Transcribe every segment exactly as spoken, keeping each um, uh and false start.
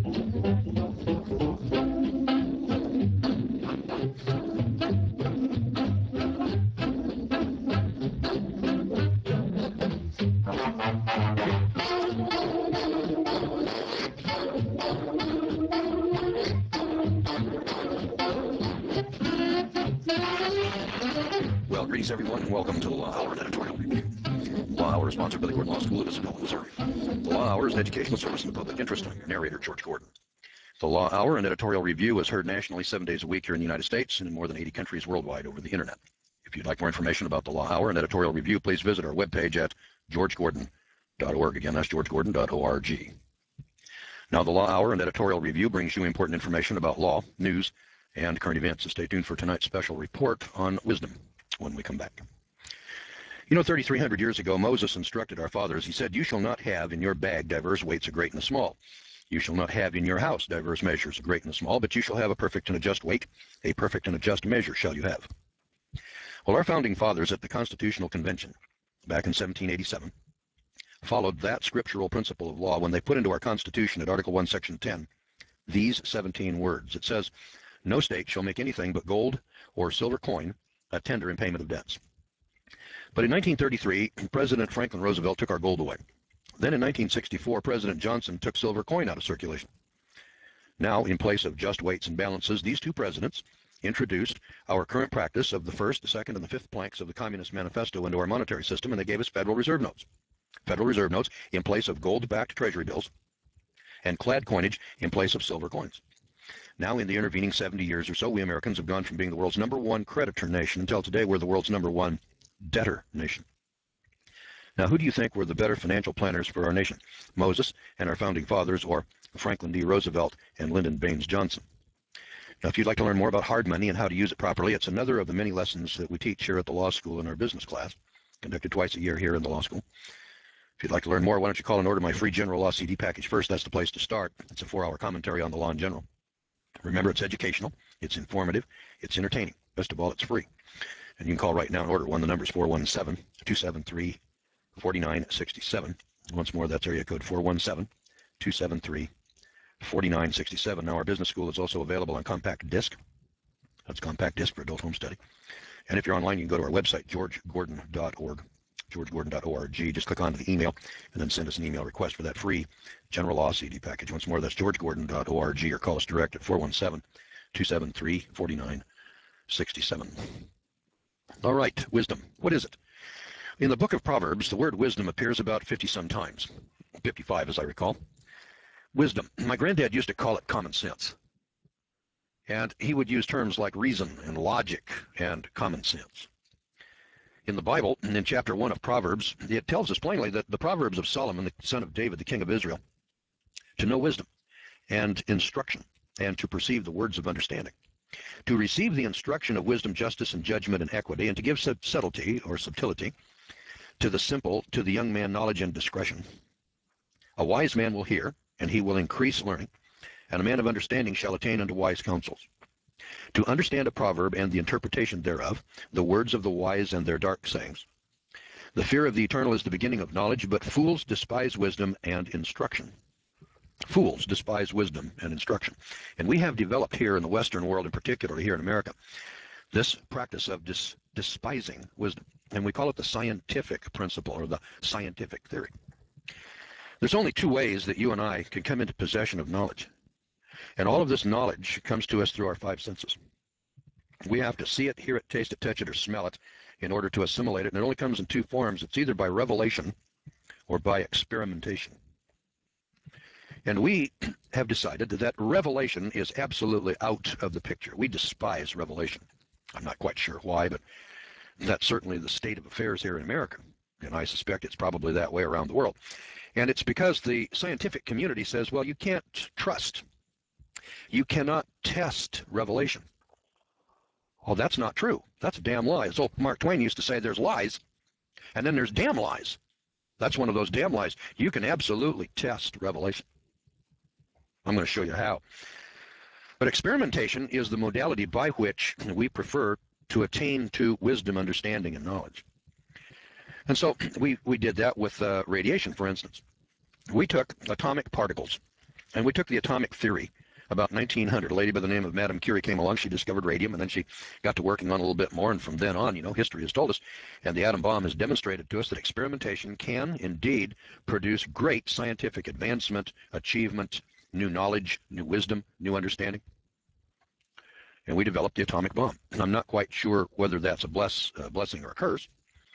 Well, greetings everyone, and welcome to the Law Hour Editorial Review. Law Hour is sponsored by the Gordon Law School of Isabella, Missouri. The Law Hour is an educational service in the public interest. I'm your narrator, George Gordon. The Law Hour and Editorial Review is heard nationally seven days a week here in the United States and in more than eighty countries worldwide over the internet. If you'd like more information about the Law Hour and Editorial Review, please visit our webpage at george gordon dot org. Again, that's george gordon dot org. Now, the Law Hour and Editorial Review brings you important information about law, news, and current events. So stay tuned for tonight's special report on wisdom when we come back. You know, thirty-three hundred years ago, Moses instructed our fathers. He said, "You shall not have in your bag diverse weights, a great and a small. You shall not have in your house diverse measures, a great and a small, but you shall have a perfect and a just weight, a perfect and a just measure shall you have." Well, our founding fathers at the Constitutional Convention back in seventeen eighty-seven followed that scriptural principle of law when they put into our Constitution at Article one, Section ten, these seventeen words. It says, "No state shall make anything but gold or silver coin a tender in payment of debts." But in nineteen thirty-three, President Franklin Roosevelt took our gold away. Then in nineteen sixty-four, President Johnson took silver coin out of circulation. Now, in place of just weights and balances, these two presidents introduced our current practice of the first, the second, and the fifth planks of the Communist Manifesto into our monetary system, and they gave us Federal Reserve notes. Federal Reserve notes in place of gold-backed treasury bills, and clad coinage in place of silver coins. Now, in the intervening seventy years or so, we Americans have gone from being the world's number one creditor nation until today we're the world's number one debtor nation. Now, who do you think were the better financial planners for our nation? Moses and our founding fathers, or Franklin D. Roosevelt and Lyndon Baines Johnson? Now, if you'd like to learn more about hard money and how to use it properly, it's another of the many lessons that we teach here at the law school in our business class, conducted twice a year here in the law school. If you'd like to learn more, why don't you call and order my free general law C D package first? That's the place to start. It's a four-hour commentary on the law in general. Remember, it's educational, it's informative, it's entertaining. Best of all, it's free. And you can call right now and order one. The number is four one seven, two seven three, four nine six seven. Once more, that's area code four one seven, two seven three, four nine six seven. Now, our business school is also available on compact disc. That's compact disc for adult home study. And if you're online, you can go to our website, george gordon dot org. george gordon dot org. Just click on the email and then send us an email request for that free general law C D package. Once more, that's george gordon dot org, or call us direct at four one seven, two seven three, four nine six seven. All right, wisdom. What is it? In the book of Proverbs, the word wisdom appears about fifty-some times, fifty-five as I recall. Wisdom. My granddad used to call it common sense. And he would use terms like reason and logic and common sense. In the Bible, in chapter one of Proverbs, it tells us plainly that the Proverbs of Solomon, the son of David, the king of Israel, to know wisdom and instruction and to perceive the words of understanding, to receive the instruction of wisdom, justice, and judgment and equity, and to give subtlety or subtlety to the simple, to the young man knowledge and discretion. A wise man will hear, and he will increase learning, and a man of understanding shall attain unto wise counsels. To understand a proverb and the interpretation thereof, the words of the wise and their dark sayings. The fear of the eternal is the beginning of knowledge, but fools despise wisdom and instruction. Fools despise wisdom and instruction. And we have developed here in the Western world, and particularly here in America, this practice of dis despising wisdom. And we call it the scientific principle, or the scientific theory. There's only two ways that you and I can come into possession of knowledge. And all of this knowledge comes to us through our five senses. We have to see it, hear it, taste it, touch it, or smell it in order to assimilate it. And it only comes in two forms. It's either by revelation or by experimentation. And we have decided that revelation is absolutely out of the picture. We despise revelation. I'm not quite sure why, but that's certainly the state of affairs here in America. And I suspect it's probably that way around the world. And it's because the scientific community says, well, you can't trust. You cannot test revelation. Well, that's not true. That's a damn lie. As old Mark Twain used to say, there's lies, and then there's damn lies. That's one of those damn lies. You can absolutely test revelation. I'm going to show you how. But experimentation is the modality by which we prefer to attain to wisdom, understanding, and knowledge. And so we, we did that with uh, radiation, for instance. We took atomic particles And we took the atomic theory. About nineteen hundred, a lady by the name of Madame Curie came along. She discovered radium, and then she got to working on a little bit more. And from then on, you know, history has told us, and the atom bomb has demonstrated to us that experimentation can indeed produce great scientific advancement, achievement, new knowledge, new wisdom, new understanding. And we developed the atomic bomb. And I'm not quite sure whether that's a bless, uh, blessing or a curse.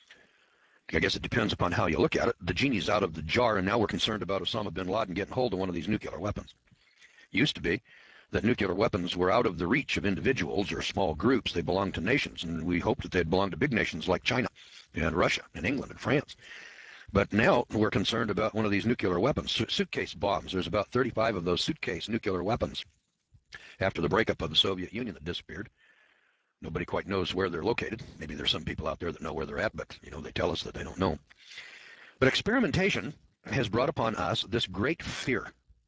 I guess it depends upon how you look at it. The genie's out of the jar, and now we're concerned about Osama bin Laden getting hold of one of these nuclear weapons. Used to be that nuclear weapons were out of the reach of individuals or small groups. They belonged to nations, and we hoped that they'd belong to big nations like China and Russia and England and France. But now we're concerned about one of these nuclear weapons, Su suitcase bombs. There's about thirty-five of those suitcase nuclear weapons after the breakup of the Soviet Union that disappeared. Nobody quite knows where they're located. Maybe there's some people out there that know where they're at, but you know, they tell us that they don't know. But experimentation has brought upon us this great fear.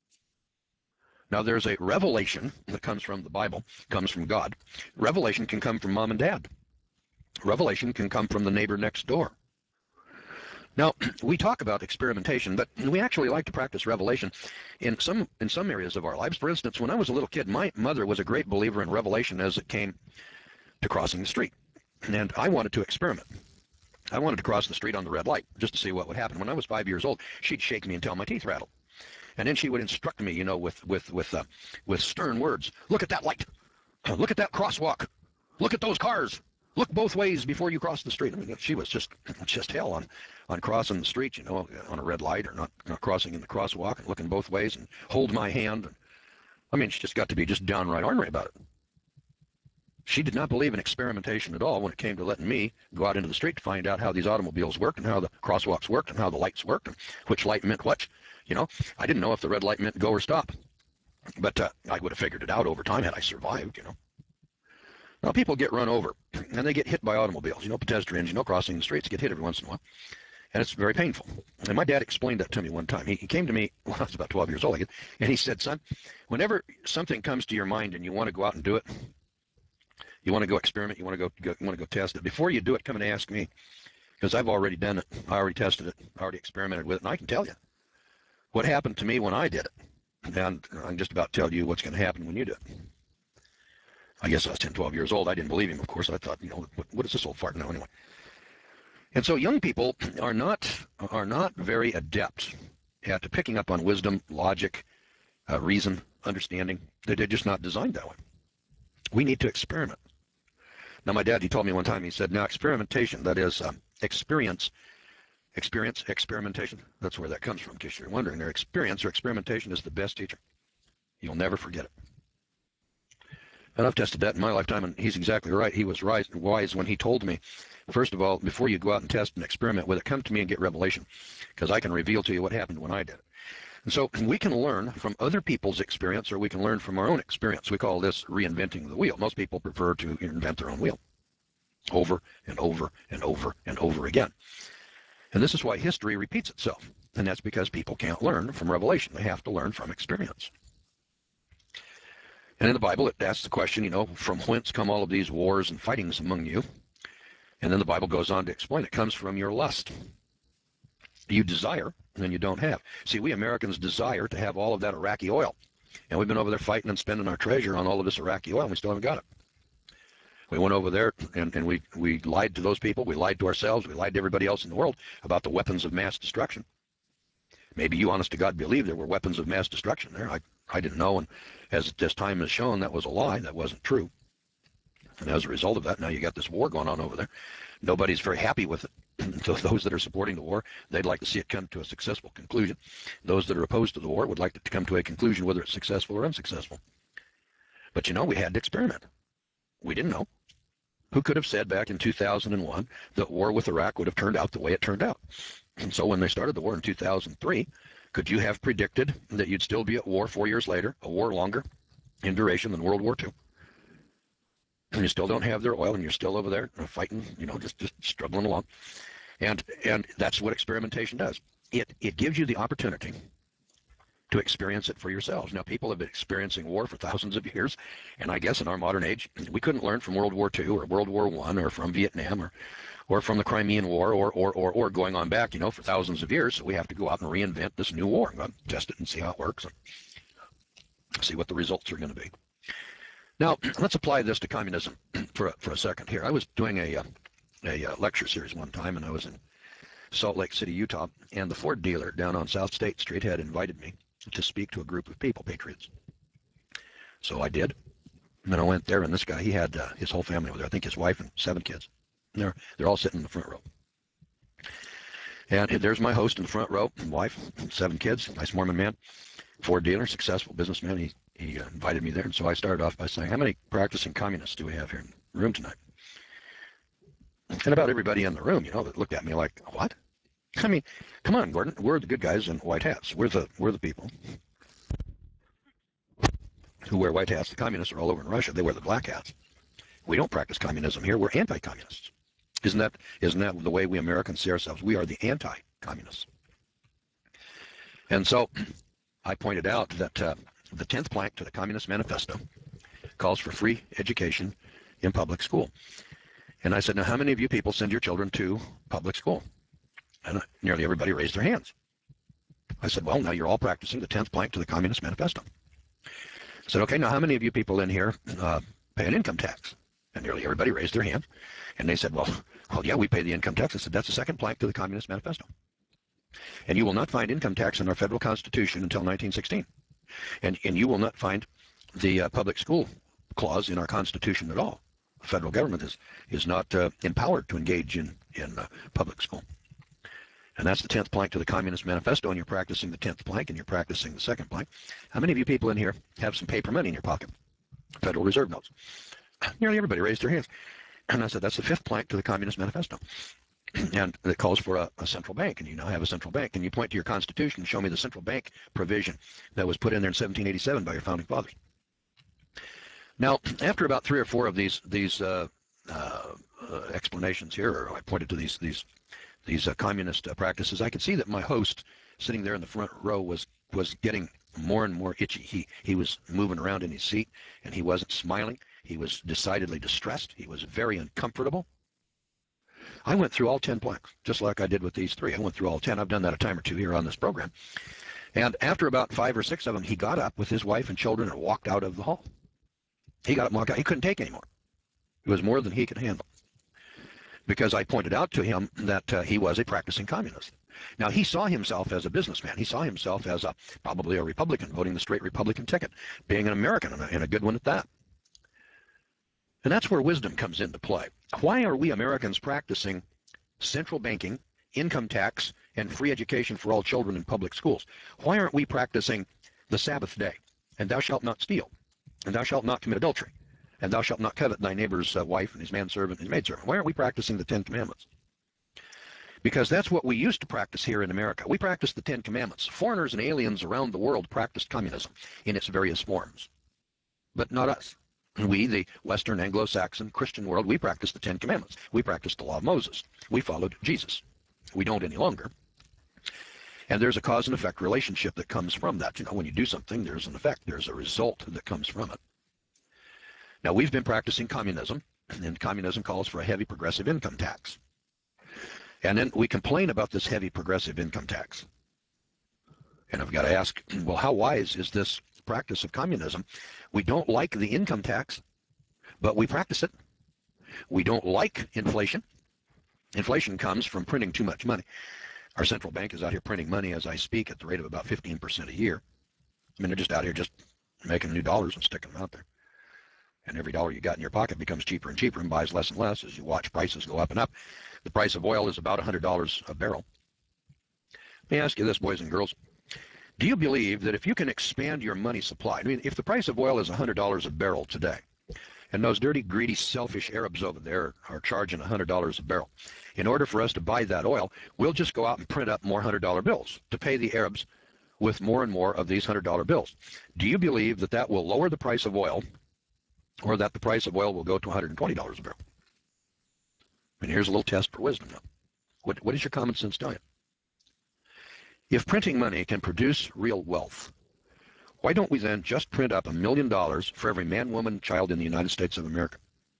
Now, there's a revelation that comes from the Bible, comes from God. Revelation can come from mom and dad. Revelation can come from the neighbor next door. Now, we talk about experimentation, but we actually like to practice revelation in some in some areas of our lives. For instance, when I was a little kid, my mother was a great believer in revelation as it came to crossing the street. And I wanted to experiment. I wanted to cross the street on the red light just to see what would happen. When I was five years old, she'd shake me until my teeth rattled. And then she would instruct me, you know, with with with uh, with stern words. Look at that light. Look at that crosswalk. Look at those cars. Look both ways before you cross the street. I mean, she was just just hell on on crossing the street, you know, on a red light or not, not crossing in the crosswalk and looking both ways and hold my hand. I mean, she just got to be just downright ornery about it. She did not believe in experimentation at all when it came to letting me go out into the street to find out how these automobiles work and how the crosswalks work and how the lights work and which light meant what. You know, I didn't know if the red light meant go or stop, but uh, I would have figured it out over time had I survived, you know. Now, people get run over, and they get hit by automobiles, you know, pedestrians, you know, crossing the streets, get hit every once in a while, and it's very painful. And my dad explained that to me one time. He, he came to me when I was about twelve years old, I guess, and he said, son, whenever something comes to your mind and you want to go out and do it, you want to go experiment, you want to go, go you want to go test it, before you do it, come and ask me, because I've already done it, I already tested it, I already experimented with it, and I can tell you what happened to me when I did it. And I'm just about to tell you what's going to happen when you do it. I guess I was ten, twelve years old. I didn't believe him, of course. I thought, you know, what, what is this old fart now anyway? And so young people are not are not very adept at picking up on wisdom, logic, uh, reason, understanding. They're just not designed that way. We need to experiment. Now, my dad, he told me one time, he said, now experimentation, that is um, experience, Experience, experimentation, that's where that comes from, in case you're wondering. Their experience or experimentation is the best teacher. You'll never forget it. And I've tested that in my lifetime, and he's exactly right. He was right, wise when he told me, first of all, before you go out and test and experiment with it, come to me and get revelation, because I can reveal to you what happened when I did it. And so we can learn from other people's experience, or we can learn from our own experience. We call this reinventing the wheel. Most people prefer to invent their own wheel over and over and over and over again. And this is why history repeats itself. And that's because people can't learn from revelation. They have to learn from experience. And in the Bible, it asks the question, you know, from whence come all of these wars and fightings among you? And then the Bible goes on to explain it comes from your lust. You desire, and then you don't have. See, we Americans desire to have all of that Iraqi oil. And we've been over there fighting and spending our treasure on all of this Iraqi oil, and we still haven't got it. We went over there and, and we, we lied to those people. We lied to ourselves. We lied to everybody else in the world about the weapons of mass destruction. Maybe you, honest to God, believe there were weapons of mass destruction there. I, I didn't know. And as this time has shown, that was a lie. That wasn't true. And as a result of that, now you got this war going on over there. Nobody's very happy with it. So those that are supporting the war, they'd like to see it come to a successful conclusion. Those that are opposed to the war would like it to come to a conclusion, whether it's successful or unsuccessful. But you know, we had to experiment. We didn't know. Who could have said back in two thousand one that war with Iraq would have turned out the way it turned out? And so when they started the war in two thousand three, could you have predicted that you'd still be at war four years later, a war longer in duration than World War Two? And you still don't have their oil, and you're still over there fighting, you know, just, just struggling along. And and that's what experimentation does. It it gives you the opportunity to experience it for yourselves. Now, people have been experiencing war for thousands of years, and I guess in our modern age, we couldn't learn from World War Two or World War One or from Vietnam or, or from the Crimean War or, or, or, or going on back, you know, for thousands of years. So we have to go out and reinvent this new war. Go out and test it and see how it works. See what the results are going to be. Now, let's apply this to communism for a, for a second here. I was doing a, a, a lecture series one time, and I was in Salt Lake City, Utah, and the Ford dealer down on South State Street had invited me to speak to a group of people, patriots. So I did. And then I went there, and this guy, he had uh, his whole family over there. I think his wife and seven kids. And they're, they're all sitting in the front row. And there's my host in the front row, wife, seven kids, nice Mormon man, Ford dealer, successful businessman. He, he uh, invited me there, and so I started off by saying, how many practicing communists do we have here in the room tonight? And about everybody in the room, you know, that looked at me like, what? I mean, come on, Gordon, we're the good guys in white hats. We're the, we're the people who wear white hats. The communists are all over in Russia. They wear the black hats. We don't practice communism here. We're anti-communists. Isn't that, isn't that the way we Americans see ourselves? We are the anti-communists. And so I pointed out that uh, the tenth plank to the Communist Manifesto calls for free education in public school. And I said, now how many of you people send your children to public school? And uh, nearly everybody raised their hands. I said, well, now you're all practicing the tenth plank to the Communist Manifesto. I said, okay, now how many of you people in here uh, pay an income tax? And nearly everybody raised their hand. And they said, well, well, yeah, we pay the income tax. I said, that's the second plank to the Communist Manifesto. And you will not find income tax in our federal constitution until nineteen sixteen. And, and you will not find the uh, public school clause in our constitution at all. The federal government is, is not uh, empowered to engage in, in uh, public school. And that's the tenth plank to the Communist Manifesto, and you're practicing the tenth plank, and you're practicing the second plank. How many of you people in here have some paper money in your pocket? Federal Reserve notes. Nearly everybody raised their hands. And I said, that's the fifth plank to the Communist Manifesto. And it calls for a, a central bank, and you now have a central bank. And you point to your Constitution and show me the central bank provision that was put in there in seventeen eighty-seven by your founding fathers. Now, after about three or four of these these uh, uh, uh, explanations here, or I pointed to these these these uh, communist uh, practices, I could see that my host sitting there in the front row was was getting more and more itchy. He he was moving around in his seat, and he wasn't smiling. He was decidedly distressed. He was very uncomfortable. I went through all ten planks, just like I did with these three. I went through all ten. I've done that a time or two here on this program. And after about five or six of them, he got up with his wife and children and walked out of the hall. He got up and walked out. He couldn't take anymore. It was more than he could handle. Because I pointed out to him that uh, he was a practicing communist. Now, he saw himself as a businessman. He saw himself as a, probably a Republican, voting the straight Republican ticket, being an American, and a, and a good one at that. And that's where wisdom comes into play. Why are we Americans practicing central banking, income tax, and free education for all children in public schools? Why aren't we practicing the Sabbath day, and thou shalt not steal, and thou shalt not commit adultery, and thou shalt not covet thy neighbor's uh, wife and his manservant and his maidservant? Why aren't we practicing the Ten Commandments? Because that's what we used to practice here in America. We practiced the Ten Commandments. Foreigners and aliens around the world practiced communism in its various forms, but not us. We, the Western Anglo-Saxon Christian world, we practice the Ten Commandments. We practice the law of Moses. We followed Jesus. We don't any longer. And there's a cause and effect relationship that comes from that. You know, when you do something, there's an effect. There's a result that comes from it. Now, we've been practicing communism, and communism calls for a heavy progressive income tax. And then we complain about this heavy progressive income tax. And I've got to ask, well, how wise is this practice of communism? We don't like the income tax, but we practice it. We don't like inflation. Inflation comes from printing too much money. Our central bank is out here printing money as I speak at the rate of about fifteen percent a year. I mean, they're just out here just making new dollars and sticking them out there. And every dollar you got in your pocket becomes cheaper and cheaper and buys less and less as you watch prices go up and up. The price of oil is about one hundred dollars a barrel. Let me ask you this, boys and girls. Do you believe that if you can expand your money supply, I mean, if the price of oil is one hundred dollars a barrel today, and those dirty, greedy, selfish Arabs over there are charging one hundred dollars a barrel, in order for us to buy that oil, we'll just go out and print up more one hundred dollar bills to pay the Arabs with more and more of these one hundred dollar bills. Do you believe that that will lower the price of oil, or that the price of oil will go to one hundred twenty dollars a barrel? And here's a little test for wisdom now. What, what does your common sense tell you? If printing money can produce real wealth, why don't we then just print up a million dollars for every man, woman, child in the United States of America?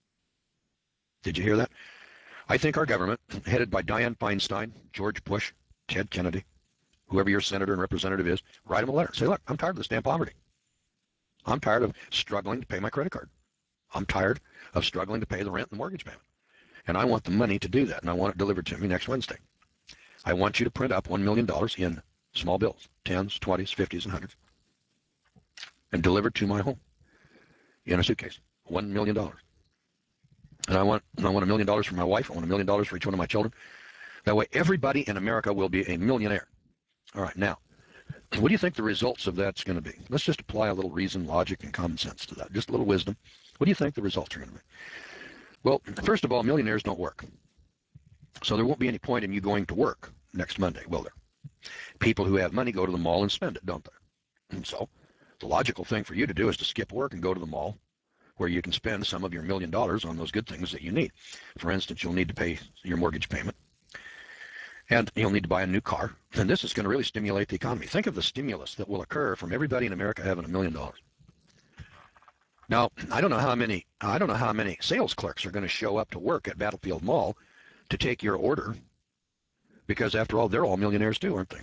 Did you hear that? I think our government, headed by Dianne Feinstein, George Bush, Ted Kennedy, whoever your senator and representative is, write them a letter. Say, look, I'm tired of this damn poverty. I'm tired of struggling to pay my credit card. I'm tired of struggling to pay the rent and the mortgage payment. And I want the money to do that, and I want it delivered to me next Wednesday. I want you to print up one million dollars in small bills, tens, twenties, fifties, and hundreds, and deliver it to my home in a suitcase. one million dollars. And I want, I want a million dollars for my wife. I want a million dollars for each one of my children. That way, everybody in America will be a millionaire. All right, now, what do you think the results of that's going to be? Let's just apply a little reason, logic, and common sense to that. Just a little wisdom. What do you think the results are going to be? Well, first of all, millionaires don't work. So there won't be any point in you going to work next Monday, will there? People who have money go to the mall and spend it, don't they? And so the logical thing for you to do is to skip work and go to the mall where you can spend some of your million dollars on those good things that you need. For instance, you'll need to pay your mortgage payment. And you'll need to buy a new car. And this is going to really stimulate the economy. Think of the stimulus that will occur from everybody in America having a million dollars. Now, I don't know how many I don't know how many sales clerks are going to show up to work at Battlefield Mall to take your order, because after all, they're all millionaires too, aren't they?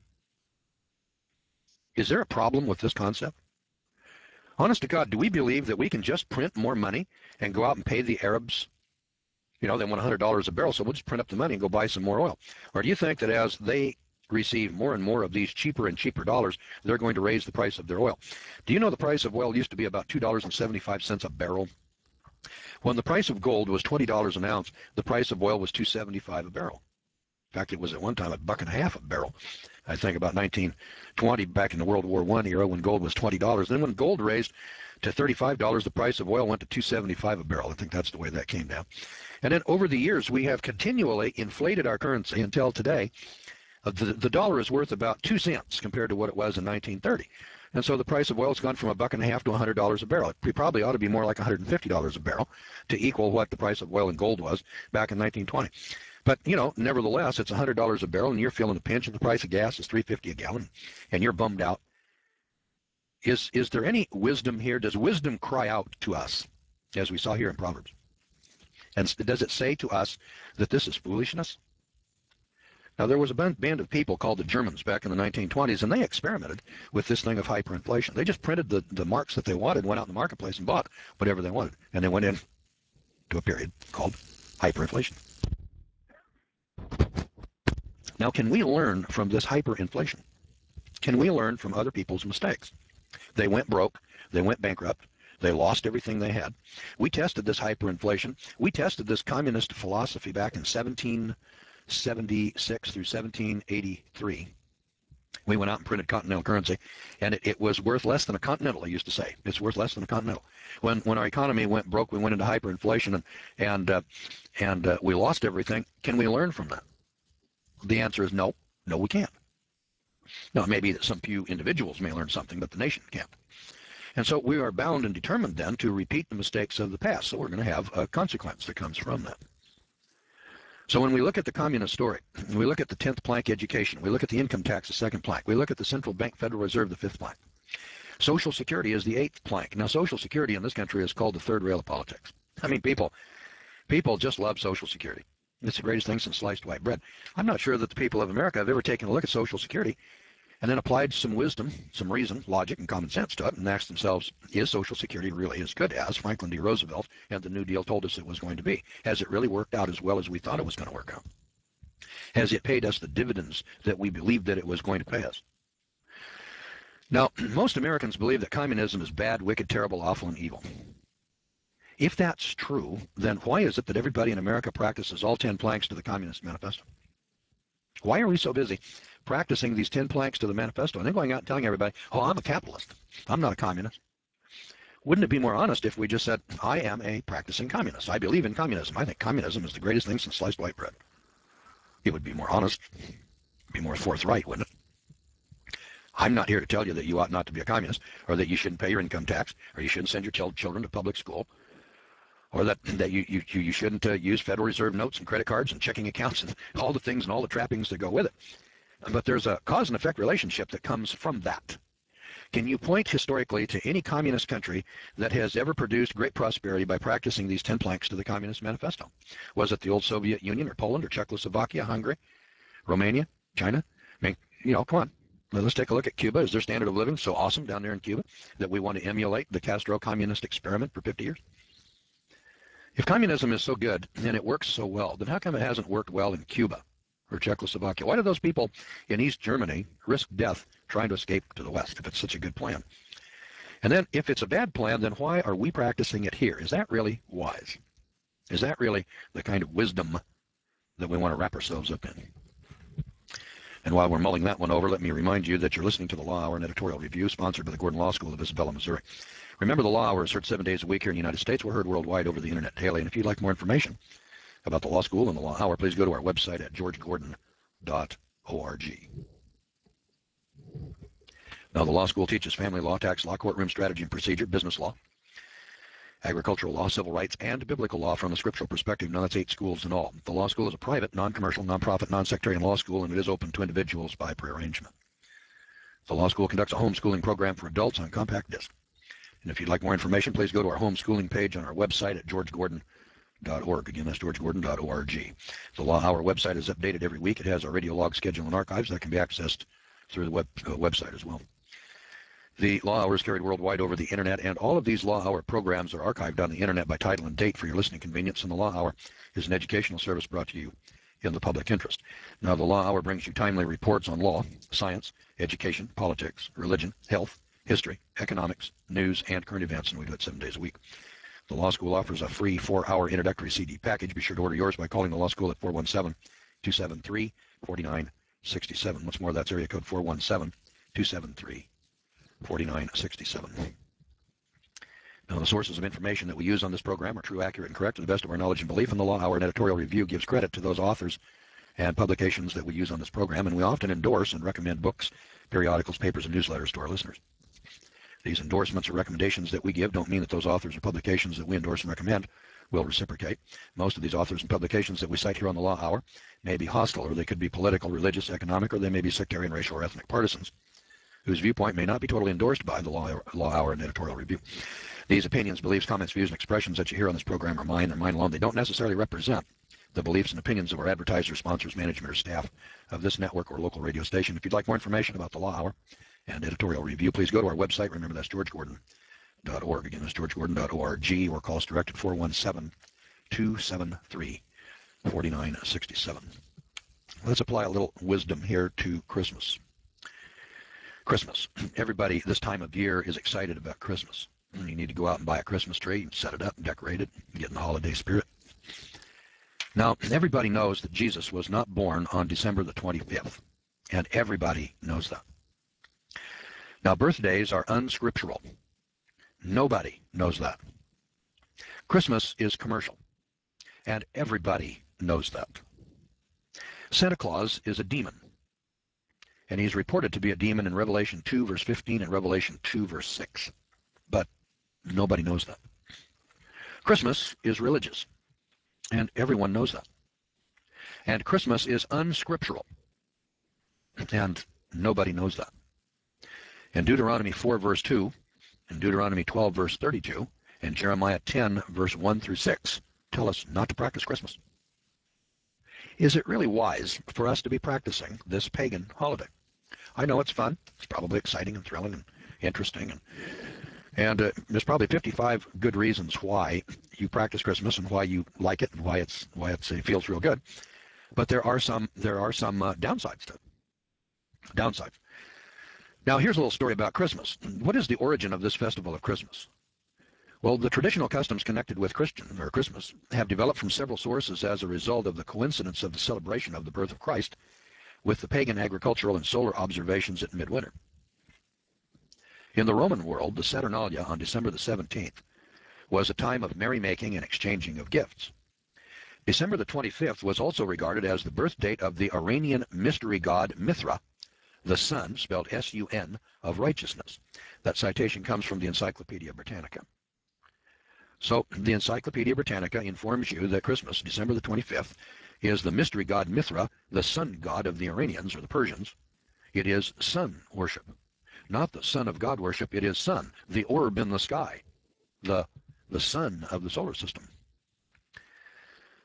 Is there a problem with this concept? Honest to God, do we believe that we can just print more money and go out and pay the Arabs? You know, they want one hundred dollars a barrel, so we'll just print up the money and go buy some more oil. Or do you think that as they receive more and more of these cheaper and cheaper dollars, they're going to raise the price of their oil? Do you know the price of oil used to be about two dollars and seventy-five cents a barrel? When the price of gold was twenty dollars an ounce, the price of oil was two dollars and seventy-five cents a barrel. In fact, it was at one time a buck and a half a barrel. I think about nineteen twenty, back in the World War One era, when gold was twenty dollars. Then when gold raised to thirty-five dollars, the price of oil went to two dollars and seventy-five cents a barrel. I think that's the way that came down. And then over the years, we have continually inflated our currency until today. Uh, the, the dollar is worth about two cents compared to what it was in nineteen thirty. And so the price of oil has gone from a buck and a half to one hundred dollars a barrel. It probably ought to be more like one hundred fifty dollars a barrel to equal what the price of oil and gold was back in nineteen twenty. But, you know, nevertheless, it's one hundred dollars a barrel, and you're feeling the pinch, and the price of gas is three dollars and fifty cents a gallon, and you're bummed out. Is, is there any wisdom here? Does wisdom cry out to us, as we saw here in Proverbs? And does it say to us that this is foolishness? Now, there was a band of people called the Germans back in the nineteen twenties, and they experimented with this thing of hyperinflation. They just printed the, the marks that they wanted, went out in the marketplace and bought whatever they wanted, and they went into a period called hyperinflation. Now, can we learn from this hyperinflation? Can we learn from other people's mistakes? They went broke. They went bankrupt. They lost everything they had. We tested this hyperinflation. We tested this communist philosophy back in seventeen seventy-six through seventeen eighty-three. We went out and printed continental currency, and it, it was worth less than a continental, I used to say. It's worth less than a continental. When when our economy went broke, we went into hyperinflation, and, and, uh, and uh, we lost everything. Can we learn from that? The answer is no. No, we can't. Now, maybe some few individuals may learn something, but the nation can't. And so we are bound and determined then to repeat the mistakes of the past. So we're going to have a consequence that comes from that. So when we look at the communist story, we look at the tenth plank education, we look at the income tax, the second plank, we look at the central bank Federal Reserve, the fifth plank. Social Security is the eighth plank. Now, Social Security in this country is called the third rail of politics. I mean, people, people just love Social Security. It's the greatest thing since sliced white bread. I'm not sure that the people of America have ever taken a look at Social Security and then applied some wisdom, some reason, logic, and common sense to it, and asked themselves, is Social Security really as good as Franklin D. Roosevelt and the New Deal told us it was going to be? Has it really worked out as well as we thought it was going to work out? Has it paid us the dividends that we believed that it was going to pay us? Now, most Americans believe that communism is bad, wicked, terrible, awful, and evil. If that's true, then why is it that everybody in America practices all ten planks to the Communist Manifesto? Why are we so busy practicing these ten planks to the manifesto and then going out and telling everybody, oh, I'm a capitalist. I'm not a communist. Wouldn't it be more honest if we just said, I am a practicing communist. I believe in communism. I think communism is the greatest thing since sliced white bread. It would be more honest, be more forthright, wouldn't it? I'm not here to tell you that you ought not to be a communist, or that you shouldn't pay your income tax, or you shouldn't send your children to public school, or that, that you, you, you shouldn't uh, use Federal Reserve notes and credit cards and checking accounts and all the things and all the trappings that go with it. But there's a cause and effect relationship that comes from that. Can you point historically to any communist country that has ever produced great prosperity by practicing these ten planks to the Communist Manifesto? Was it the old Soviet Union or Poland or Czechoslovakia, Hungary, Romania, China? I mean, you know, come on. Well, let's take a look at Cuba. Is their standard of living so awesome down there in Cuba that we want to emulate the Castro communist experiment for fifty years? If communism is so good and it works so well, then how come it hasn't worked well in Cuba or Czechoslovakia? Why do those people in East Germany risk death trying to escape to the West if it's such a good plan? And then if it's a bad plan, then why are we practicing it here? Is that really wise? Is that really the kind of wisdom that we want to wrap ourselves up in? And while we're mulling that one over, let me remind you that you're listening to the Law Hour and Editorial Review, sponsored by the Gordon Law School of Isabella, Missouri. Remember, the Law Hour is heard seven days a week here in the United States. We're heard worldwide over the internet daily. And if you'd like more information about the Law School and the Law Hour, please go to our website at george gordon dot org. Now, the Law School teaches family law, tax law, courtroom strategy and procedure, business law, agricultural law, civil rights, and biblical law from a scriptural perspective. Now, that's eight schools in all. The law school is a private, non-commercial, non-profit, non-sectarian law school, and it is open to individuals by prearrangement. The law school conducts a homeschooling program for adults on compact disc. And if you'd like more information, please go to our homeschooling page on our website at george gordon dot org. Again, that's george gordon dot org. The Law Hour website is updated every week. It has our radio log schedule and archives that can be accessed through the web, uh, website as well. The Law Hour is carried worldwide over the internet, and all of these Law Hour programs are archived on the internet by title and date for your listening convenience, and the Law Hour is an educational service brought to you in the public interest. Now, the Law Hour brings you timely reports on law, science, education, politics, religion, health, history, economics, news, and current events, and we do it seven days a week. The Law School offers a free four-hour introductory C D package. Be sure to order yours by calling the Law School at four one seven, two seven three, four nine six seven. Once more, that's area code four one seven, two seven three, four nine six seven. Now, the sources of information that we use on this program are true, accurate, and correct to the best of our knowledge and belief, and the Law Hour and Editorial Review gives credit to those authors and publications that we use on this program, and we often endorse and recommend books, periodicals, papers, and newsletters to our listeners. These endorsements or recommendations that we give don't mean that those authors or publications that we endorse and recommend will reciprocate. Most of these authors and publications that we cite here on the Law Hour may be hostile, or they could be political, religious, economic, or they may be sectarian, racial, or ethnic partisans, whose viewpoint may not be totally endorsed by the Law, Law Hour and Editorial Review. These opinions, beliefs, comments, views, and expressions that you hear on this program are mine and mine alone. They don't necessarily represent the beliefs and opinions of our advertisers, sponsors, management, or staff of this network or local radio station. If you'd like more information about the Law Hour and Editorial Review, please go to our website. Remember, that's george gordon dot org. Again, that's george gordon dot org, or call us direct at four one seven, two seven three, four nine six seven. Let's apply a little wisdom here to Christmas. Christmas. Everybody this time of year is excited about Christmas. You need to go out and buy a Christmas tree and set it up and decorate it and get in the holiday spirit. Now, everybody knows that Jesus was not born on December the twenty-fifth, and everybody knows that. Now, birthdays are unscriptural. Nobody knows that. Christmas is commercial, and everybody knows that. Santa Claus is a demon, and he's reported to be a demon in Revelation two, verse fifteen, and Revelation two, verse six. But nobody knows that. Christmas is religious, and everyone knows that. And Christmas is unscriptural, and nobody knows that. In Deuteronomy four, verse two, and Deuteronomy twelve, verse thirty-two, and Jeremiah ten, verse one through six, tell us not to practice Christmas. Is it really wise for us to be practicing this pagan holiday? I know it's fun. It's probably exciting and thrilling and interesting, and And uh, there's probably fifty-five good reasons why you practice Christmas and why you like it and why it's why it's, it feels real good. But there are some there are some uh, downsides to it. Downsides. Now, here's a little story about Christmas. What is the origin of this festival of Christmas? Well, the traditional customs connected with Christian or Christmas have developed from several sources as a result of the coincidence of the celebration of the birth of Christ with the pagan agricultural and solar observations at midwinter. In the Roman world, the Saturnalia on December the seventeenth was a time of merrymaking and exchanging of gifts. December the twenty-fifth was also regarded as the birth date of the Iranian mystery god Mithra, the sun, spelled S U N, of righteousness. That citation comes from the Encyclopedia Britannica. So the Encyclopedia Britannica informs you that Christmas, December the twenty-fifth, is the mystery god Mithra, the sun god of the Iranians or the Persians. It is sun worship. Not the Son of God worship, it is sun, the orb in the sky, the, the sun of the solar system.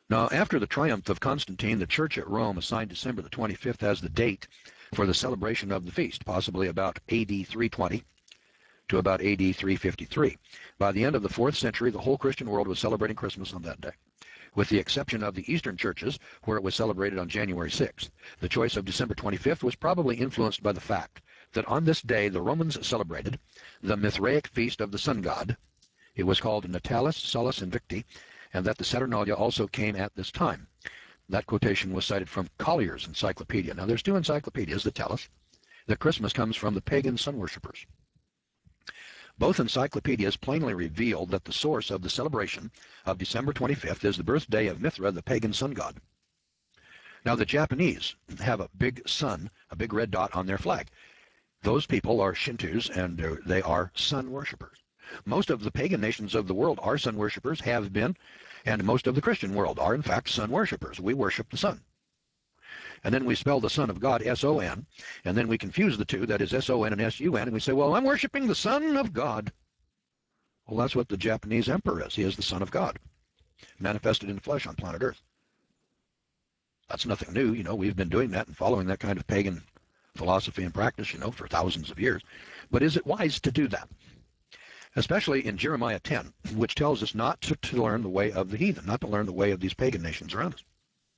Now, after the triumph of Constantine, the church at Rome assigned December the twenty-fifth as the date for the celebration of the feast, possibly about A D three twenty to about A D three fifty-three. By the end of the fourth century, the whole Christian world was celebrating Christmas on that day, with the exception of the Eastern churches, where it was celebrated on January sixth. The choice of December twenty-fifth was probably influenced by the fact that on this day the Romans celebrated the Mithraic feast of the sun god. It was called Natalis Solis Invicti, and that the Saturnalia also came at this time. That quotation was cited from Collier's Encyclopedia. Now, there's two encyclopedias that tell us that Christmas comes from the pagan sun worshippers. Both encyclopedias plainly reveal that the source of the celebration of December twenty-fifth is the birthday of Mithra, the pagan sun god. Now, the Japanese have a big sun, a big red dot on their flag. Those people are Shintos, and they are sun worshippers. Most of the pagan nations of the world are sun worshippers, have been, and most of the Christian world are, in fact, sun worshippers. We worship the sun. And then we spell the Son of God, S O N, and then we confuse the two, that is S O N and S U N, and we say, well, I'm worshiping the Son of God. Well, that's what the Japanese emperor is. He is the Son of God, manifested in the flesh on planet Earth. That's nothing new. You know, we've been doing that and following that kind of pagan philosophy and practice, you know, for thousands of years. But is it wise to do that? Especially in Jeremiah ten, which tells us not to, to learn the way of the heathen, not to learn the way of these pagan nations around us.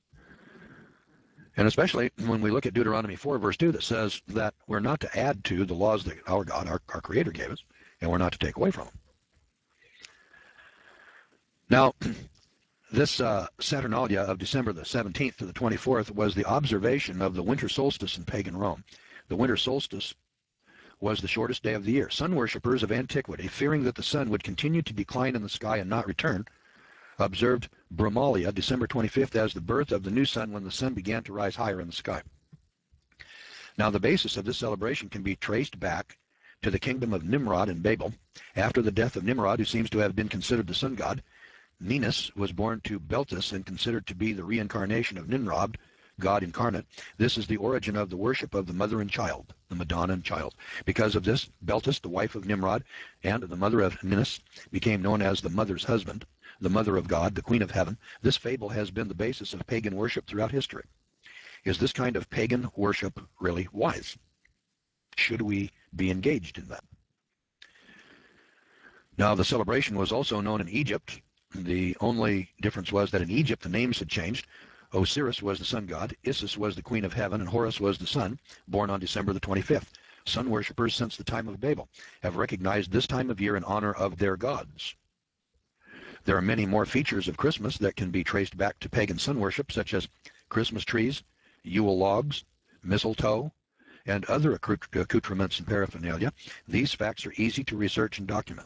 And especially when we look at Deuteronomy four, verse two, that says that we're not to add to the laws that our God, our, our Creator, gave us, and we're not to take away from them. Now, this uh, Saturnalia of December the seventeenth to the twenty-fourth was the observation of the winter solstice in pagan Rome. The winter solstice was the shortest day of the year. Sun worshippers of antiquity, fearing that the sun would continue to decline in the sky and not return, observed Brumalia, December twenty-fifth, as the birth of the new sun when the sun began to rise higher in the sky. Now, the basis of this celebration can be traced back to the kingdom of Nimrod in Babel. After the death of Nimrod, who seems to have been considered the sun god, Ninus was born to Beltis and considered to be the reincarnation of Nimrod, God incarnate. This is the origin of the worship of the mother and child, the Madonna and child. Because of this, Beltis, the wife of Nimrod, and the mother of Ninus, became known as the mother's husband, the mother of God, the queen of heaven. This fable has been the basis of pagan worship throughout history. Is this kind of pagan worship really wise? Should we be engaged in that? Now, the celebration was also known in Egypt. The only difference was that in Egypt the names had changed. Osiris was the sun god, Isis was the queen of heaven, and Horus was the sun, born on December the twenty-fifth. Sun worshippers since the time of Babel have recognized this time of year in honor of their gods. There are many more features of Christmas that can be traced back to pagan sun worship, such as Christmas trees, Yule logs, mistletoe, and other accoutrements and paraphernalia. These facts are easy to research and document.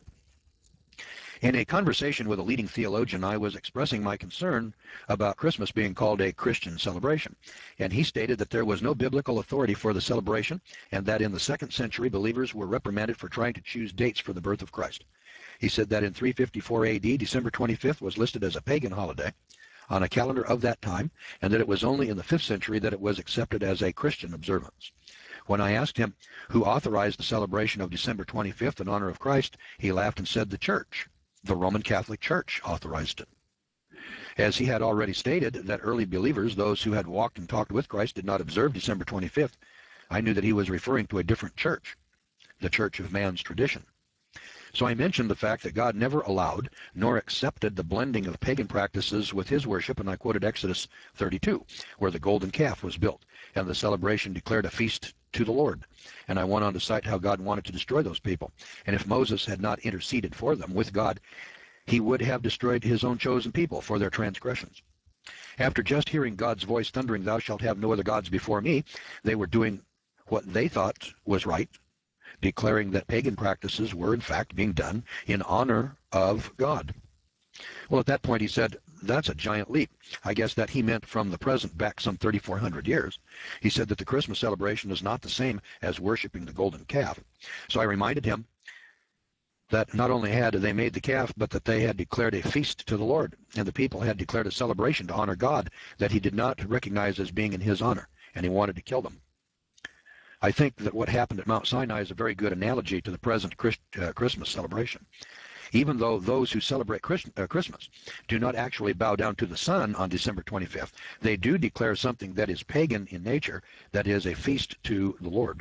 In a conversation with a leading theologian, I was expressing my concern about Christmas being called a Christian celebration, and he stated that there was no biblical authority for the celebration, and that in the second century believers were reprimanded for trying to choose dates for the birth of Christ. He said that in three fifty-four A D, December twenty-fifth was listed as a pagan holiday on a calendar of that time, and that it was only in the fifth century that it was accepted as a Christian observance. When I asked him who authorized the celebration of December twenty-fifth in honor of Christ, he laughed and said the Church. The Roman Catholic Church authorized it. As he had already stated that early believers, those who had walked and talked with Christ, did not observe December twenty-fifth, I knew that he was referring to a different church, the church of man's tradition. So I mentioned the fact that God never allowed nor accepted the blending of pagan practices with his worship, and I quoted Exodus thirty-two, where the golden calf was built, and the celebration declared a feast to the Lord. And I went on to cite how God wanted to destroy those people. And if Moses had not interceded for them with God, he would have destroyed his own chosen people for their transgressions. After just hearing God's voice thundering, "Thou shalt have no other gods before me," they were doing what they thought was right, declaring that pagan practices were in fact being done in honor of God. Well, at that point he said, that's a giant leap. I guess that he meant from the present back some thirty-four hundred years. He said that the Christmas celebration is not the same as worshiping the golden calf. So I reminded him that not only had they made the calf, but that they had declared a feast to the Lord, and the people had declared a celebration to honor God that he did not recognize as being in his honor, and he wanted to kill them. I think that what happened at Mount Sinai is a very good analogy to the present Christ, uh, Christmas celebration. Even though those who celebrate Christ, uh, Christmas do not actually bow down to the sun on December twenty-fifth, they do declare something that is pagan in nature, that is a feast to the Lord.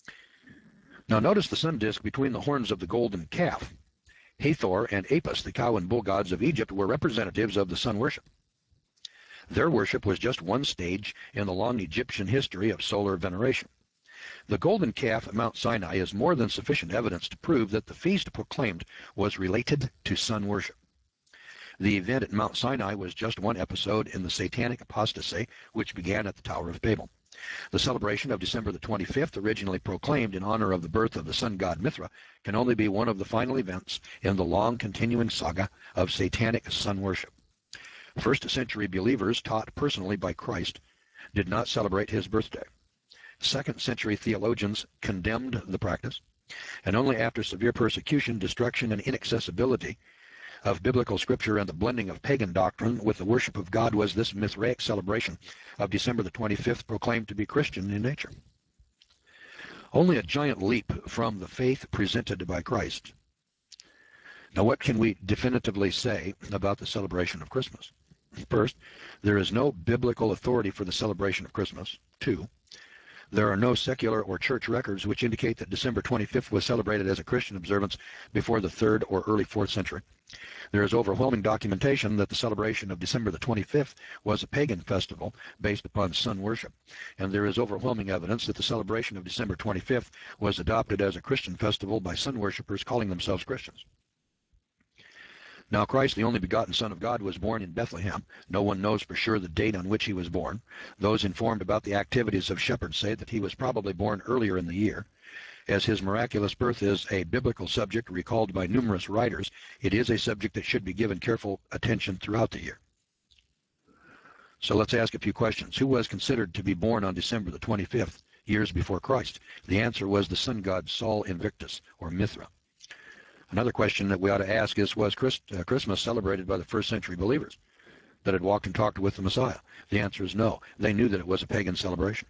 Now notice the sun disk between the horns of the golden calf. Hathor and Apis, the cow and bull gods of Egypt, were representatives of the sun worship. Their worship was just one stage in the long Egyptian history of solar veneration. The golden calf at Mount Sinai is more than sufficient evidence to prove that the feast proclaimed was related to sun worship. The event at Mount Sinai was just one episode in the satanic apostasy which began at the Tower of Babel. The celebration of December the twenty-fifth, originally proclaimed in honor of the birth of the sun god Mithra, can only be one of the final events in the long continuing saga of satanic sun worship. First century believers taught personally by Christ did not celebrate his birthday. Second century theologians condemned the practice, and only after severe persecution, destruction, and inaccessibility of biblical scripture and the blending of pagan doctrine with the worship of God was this Mithraic celebration of December the twenty-fifth proclaimed to be Christian in nature. Only a giant leap from the faith presented by Christ. Now, what can we definitively say about the celebration of Christmas? First, there is no biblical authority for the celebration of Christmas. Two, there are no secular or church records which indicate that December twenty-fifth was celebrated as a Christian observance before the third or early fourth century. There is overwhelming documentation that the celebration of December the twenty-fifth was a pagan festival based upon sun worship, and there is overwhelming evidence that the celebration of December twenty-fifth was adopted as a Christian festival by sun worshippers calling themselves Christians. Now Christ, the only begotten Son of God, was born in Bethlehem. No one knows for sure the date on which he was born. Those informed about the activities of shepherds say that he was probably born earlier in the year. As his miraculous birth is a biblical subject recalled by numerous writers, it is a subject that should be given careful attention throughout the year. So let's ask a few questions. Who was considered to be born on December the twenty-fifth, years before Christ? The answer was the sun god Sol Invictus, or Mithra. Another question that we ought to ask is, was Christ, uh, Christmas celebrated by the first century believers that had walked and talked with the Messiah? The answer is no. They knew that it was a pagan celebration.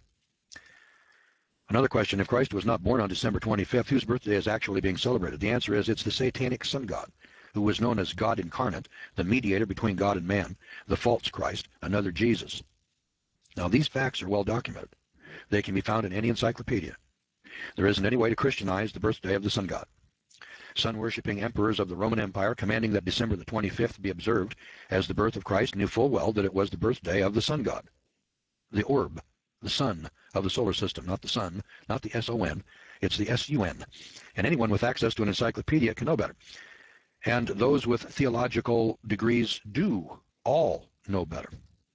Another question, if Christ was not born on December twenty-fifth, whose birthday is actually being celebrated? The answer is it's the satanic sun god, who was known as God incarnate, the mediator between God and man, the false Christ, another Jesus. Now these facts are well documented. They can be found in any encyclopedia. There isn't any way to Christianize the birthday of the sun god. Sun-worshipping emperors of the Roman Empire commanding that December the twenty-fifth be observed as the birth of Christ knew full well that it was the birthday of the sun god, the orb, the sun of the solar system, not the sun, not the S O N, it's the S U N. And anyone with access to an encyclopedia can know better. And those with theological degrees do all know better.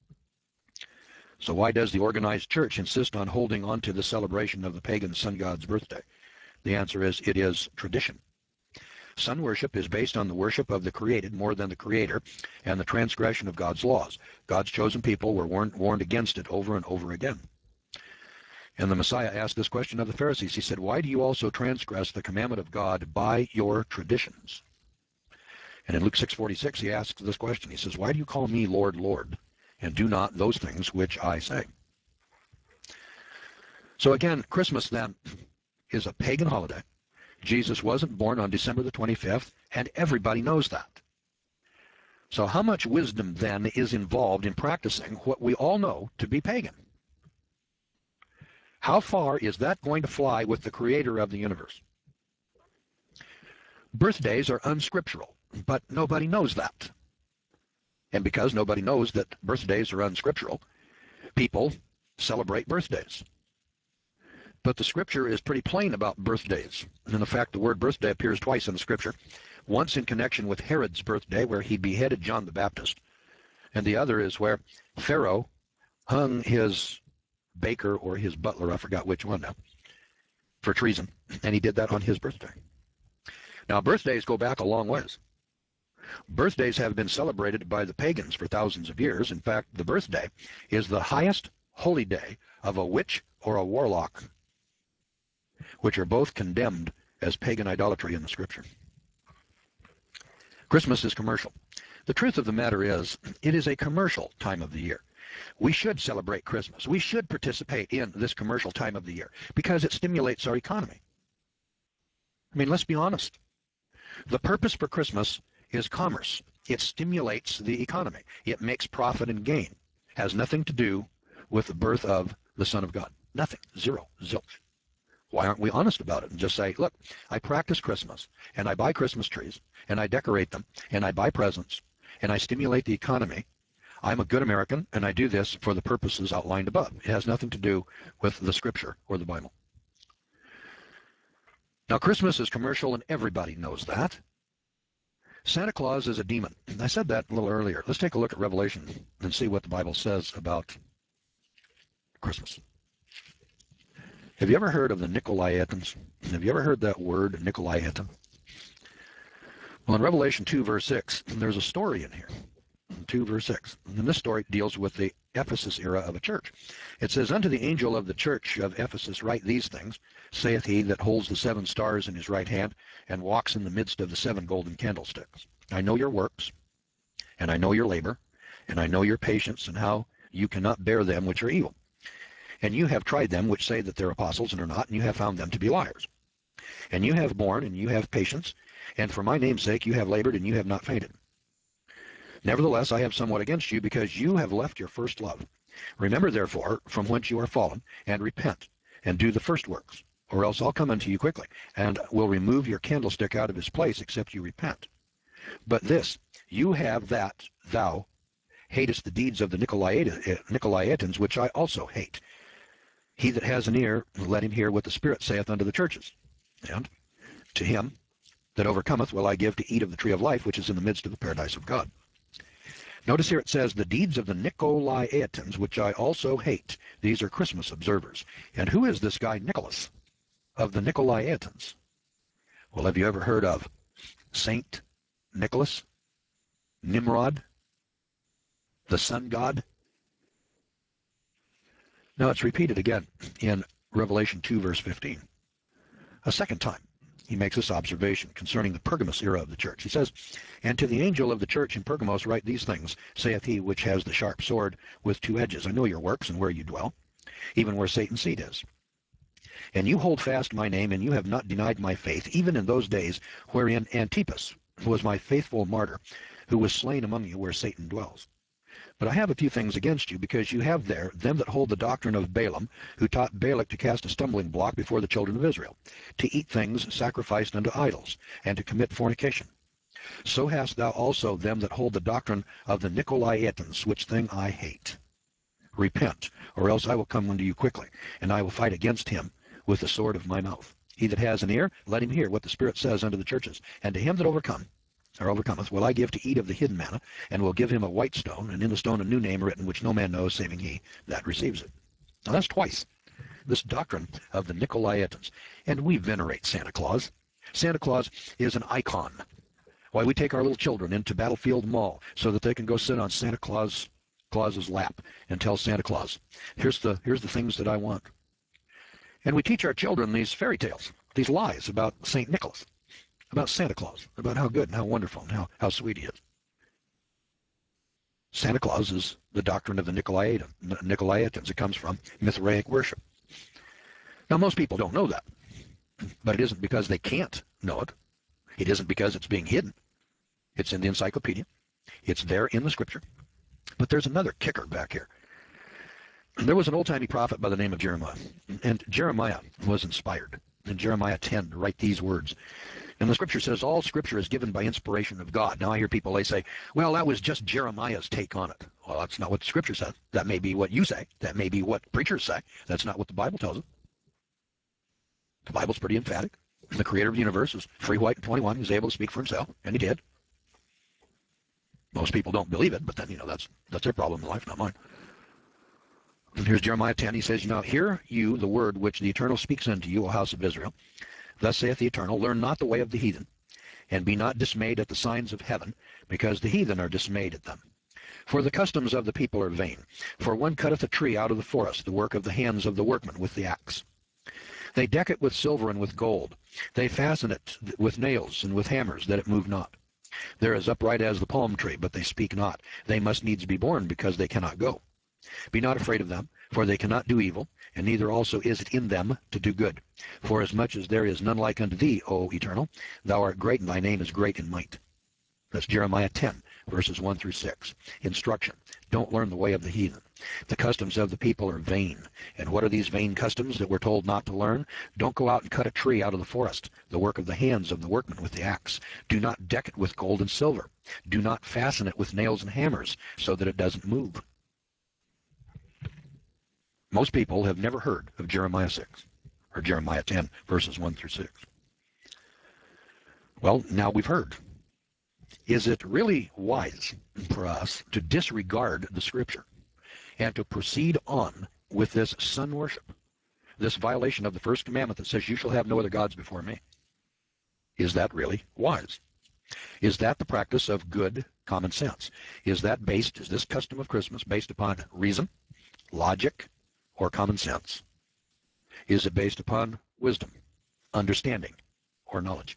So why does the organized church insist on holding on to the celebration of the pagan sun god's birthday? The answer is it is tradition. Sun worship is based on the worship of the created more than the creator and the transgression of God's laws. God's chosen people were warned, warned against it over and over again. And the Messiah asked this question of the Pharisees. He said, why do you also transgress the commandment of God by your traditions? And in Luke six forty-six, he asks this question. He says, why do you call me Lord, Lord, and do not those things which I say? So again, Christmas then is a pagan holiday. Jesus wasn't born on December the twenty-fifth, and everybody knows that. So how much wisdom then is involved in practicing what we all know to be pagan? How far is that going to fly with the creator of the universe? Birthdays are unscriptural, but nobody knows that. And because nobody knows that birthdays are unscriptural, people celebrate birthdays. But the scripture is pretty plain about birthdays. And in fact, the word birthday appears twice in the scripture. Once in connection with Herod's birthday, where he beheaded John the Baptist. And the other is where Pharaoh hung his baker or his butler, I forgot which one now, for treason. And he did that on his birthday. Now, birthdays go back a long ways. Birthdays have been celebrated by the pagans for thousands of years. In fact, the birthday is the highest holy day of a witch or a warlock, which are both condemned as pagan idolatry in the scripture. Christmas is commercial. The truth of the matter is, it is a commercial time of the year. We should celebrate Christmas. We should participate in this commercial time of the year because it stimulates our economy. I mean, let's be honest. The purpose for Christmas is commerce. It stimulates the economy. It makes profit and gain. Has nothing to do with the birth of the Son of God. Nothing. Zero. Zilch. Why aren't we honest about it and just say, look, I practice Christmas, and I buy Christmas trees, and I decorate them, and I buy presents, and I stimulate the economy. I'm a good American, and I do this for the purposes outlined above. It has nothing to do with the Scripture or the Bible. Now, Christmas is commercial, and everybody knows that. Santa Claus is a demon. I said that a little earlier. Let's take a look at Revelation and see what the Bible says about Christmas. Have you ever heard of the Nicolaitans? Have you ever heard that word, Nicolaitan? Well, in Revelation two, verse six, there's a story in here. two, verse six. And this story deals with the Ephesus era of a church. It says, Unto the angel of the church of Ephesus write these things, saith he that holds the seven stars in his right hand, and walks in the midst of the seven golden candlesticks. I know your works, and I know your labor, and I know your patience, and how you cannot bear them which are evil. And you have tried them which say that they're apostles and are not, and you have found them to be liars. And you have borne, and you have patience, and for my name's sake you have labored, and you have not fainted. Nevertheless, I have somewhat against you, because you have left your first love. Remember, therefore, from whence you are fallen, and repent, and do the first works, or else I'll come unto you quickly, and will remove your candlestick out of his place, except you repent. But this, you have that thou hatest the deeds of the Nicolaitans, which I also hate. He that has an ear, let him hear what the Spirit saith unto the churches. And to him that overcometh will I give to eat of the tree of life, which is in the midst of the paradise of God. Notice here it says, the deeds of the Nicolaitans, which I also hate. These are Christmas observers. And who is this guy Nicholas of the Nicolaitans? Well, have you ever heard of Saint Nicholas, Nimrod, the sun god? Now it's repeated again in Revelation two, verse fifteen. A second time, he makes this observation concerning the Pergamos era of the church. He says, And to the angel of the church in Pergamos write these things, saith he which has the sharp sword with two edges. I know your works and where you dwell, even where Satan's seat is. And you hold fast my name, and you have not denied my faith, even in those days wherein Antipas was my faithful martyr, who was slain among you where Satan dwells. But I have a few things against you, because you have there them that hold the doctrine of Balaam, who taught Balak to cast a stumbling block before the children of Israel, to eat things sacrificed unto idols, and to commit fornication. So hast thou also them that hold the doctrine of the Nicolaitans, which thing I hate. Repent, or else I will come unto you quickly, and I will fight against him with the sword of my mouth. He that has an ear, let him hear what the Spirit says unto the churches. And to him that overcome, or overcometh, will I give to eat of the hidden manna, and will give him a white stone, and in the stone a new name written, which no man knows, saving he that receives it. Now that's twice, this doctrine of the Nicolaitans. And we venerate Santa Claus. Santa Claus is an icon. Why, we take our little children into Battlefield Mall so that they can go sit on Santa Claus Claus's lap and tell Santa Claus, here's the, here's the things that I want. And we teach our children these fairy tales, these lies about Saint Nicholas, about Santa Claus, about how good and how wonderful and how, how sweet he is. Santa Claus is the doctrine of the Nicolaitan, Nicolaitans. It comes from Mithraic worship. Now, most people don't know that, but it isn't because they can't know it. It isn't because it's being hidden. It's in the encyclopedia. It's there in the Scripture. But there's another kicker back here. There was an old-timey prophet by the name of Jeremiah, and Jeremiah was inspired in Jeremiah ten to write these words. And the Scripture says, all Scripture is given by inspiration of God. Now I hear people, they say, well, that was just Jeremiah's take on it. Well, that's not what the Scripture says. That may be what you say. That may be what preachers say. That's not what the Bible tells us. The Bible's pretty emphatic. The creator of the universe is free, white, and twenty-one. He was able to speak for himself, and he did. Most people don't believe it, but then, you know, that's that's their problem in life, not mine. And here's Jeremiah ten. He says, Now hear you the word which the Eternal speaks unto you, O house of Israel. Thus saith the Eternal, Learn not the way of the heathen, and be not dismayed at the signs of heaven, because the heathen are dismayed at them. For the customs of the people are vain. For one cutteth a tree out of the forest, the work of the hands of the workman with the axe. They deck it with silver and with gold. They fasten it with nails and with hammers, that it move not. They're as upright as the palm tree, but they speak not. They must needs be born, because they cannot go. Be not afraid of them, for they cannot do evil, and neither also is it in them to do good. For as much as there is none like unto thee, O Eternal, thou art great, and thy name is great in might. That's Jeremiah ten, verses one through six. Instruction. Don't learn the way of the heathen. The customs of the people are vain. And what are these vain customs that we're told not to learn? Don't go out and cut a tree out of the forest, the work of the hands of the workman with the axe. Do not deck it with gold and silver. Do not fasten it with nails and hammers, so that it doesn't move. Most people have never heard of Jeremiah six, or Jeremiah ten, verses one through six. Well, now we've heard. Is it really wise for us to disregard the Scripture and to proceed on with this sun worship, this violation of the first commandment that says, you shall have no other gods before me? Is that really wise? Is that the practice of good common sense? Is that based, is this custom of Christmas based upon reason, logic, or common sense? Is it based upon wisdom, understanding, or knowledge?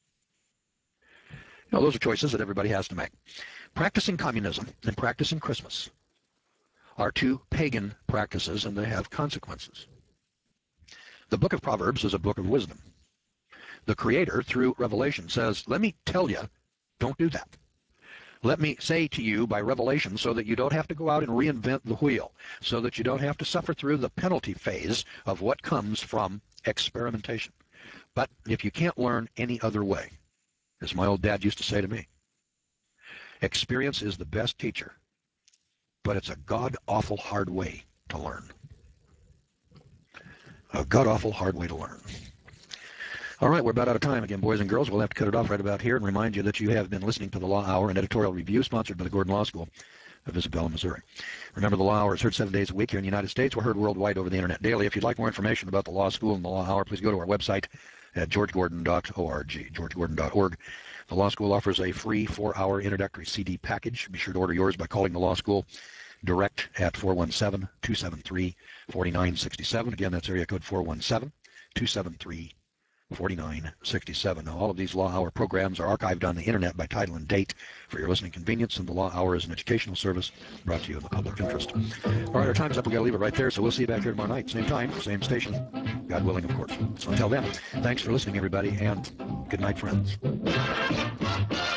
Now, those are choices that everybody has to make. Practicing communism and practicing Christmas are two pagan practices, and they have consequences. The book of Proverbs is a book of wisdom. The Creator, through Revelation, says, let me tell you, don't do that. Let me say to you by revelation so that you don't have to go out and reinvent the wheel, so that you don't have to suffer through the penalty phase of what comes from experimentation. But if you can't learn any other way, as my old dad used to say to me, experience is the best teacher, but it's a god-awful hard way to learn. A god-awful hard way to learn. All right, we're about out of time again, boys and girls. We'll have to cut it off right about here and remind you that you have been listening to the Law Hour, an editorial review sponsored by the Gordon Law School of Isabella, Missouri. Remember, the Law Hour is heard seven days a week here in the United States. We're heard worldwide over the Internet daily. If you'd like more information about the Law School and the Law Hour, please go to our website at george gordon dot org, george gordon dot org. The Law School offers a free four-hour introductory C D package. Be sure to order yours by calling the Law School direct at four one seven, two seven three, four nine six seven. Again, that's area code four one seven, two seven three, four nine six seven. Now, all of these Law Hour programs are archived on the Internet by title and date for your listening convenience, and the Law Hour is an educational service brought to you in the public interest. All right, our time's up. We've got to leave it right there, so we'll see you back here tomorrow night. Same time, same station, God willing, of course. So until then, thanks for listening, everybody, and good night, friends.